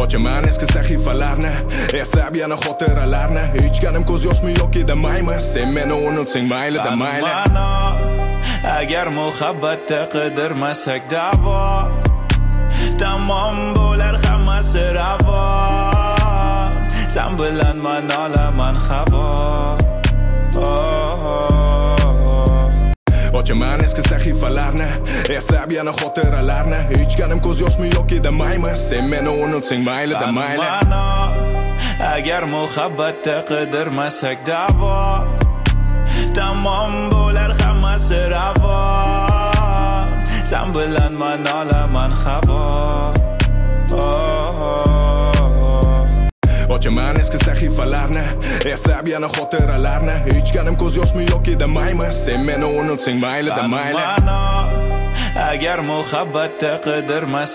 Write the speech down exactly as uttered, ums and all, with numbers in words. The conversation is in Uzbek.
ochaman eski sahifalarni, eslab yana xotiralarni. Ichganim ko'z yoshmi yoki demaymi, sen meni unutsang mayli-da mayli. Agar muhabbatda qidirmasak davo, tamom bo'lar hammasi ravo. Sen bilan man olaman havo. Ochaman eski sahifalarni, eslab yana xotiralarni. Ichganim ko'z yoshmi yoki demaymi, sen meni unutsang mayli-da mayli. Agar muhabbatda qidirmasak davo, tamom bo'lar hammasi ravo. Sen bilan man olaman havo. Ochaman eski sahifalarni, eslab yana xotiralarni. Ichganim ko'z yoshmi yoki demaymi, sen meni unutsang mayli-da mayli. Agar muhabbatda qidirmasak